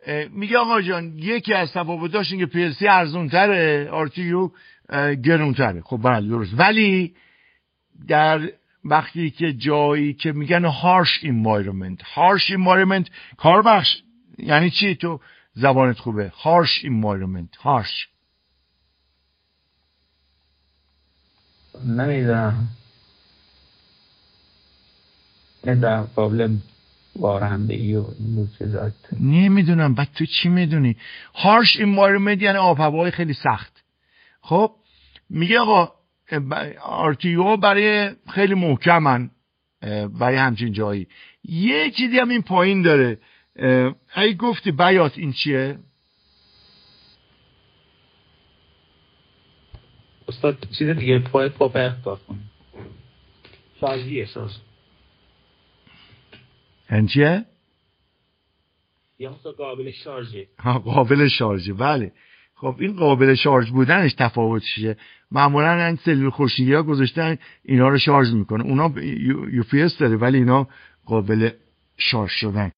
میگه آقا جان یکی از تفاوتاش اینه که PLC ارزون تره، RTU گرون تره. خب بله درست، ولی در وقتی که جایی که میگن harsh environment کار بخش یعنی چی؟ تو زبانت خوبه. harsh environment harsh نمیدونم در قابل بارندگی و این چیزات نمیدونم. بعد تو چی میدونی؟ harsh environment یعنی آب هوای خیلی سخت. خب میگه آقا RTU برای خیلی محکمن، برای همچین جایی. یه چیزی هم این پایین داره. اگه گفتی بیات این چیه؟ استاد چیز دیگه پایت با اختصاص کنیم شارژی احساس این چیه؟ یا استاد قابل شارژه. قابل شارژه، بله. خب این قابل شارژ بودنش تفاوت چیه؟ معمولا این سلول خورشیدی ها گذاشتن اینا رو شارژ میکنه، اونا UPS داره ولی اینا قابل شارژ شدن.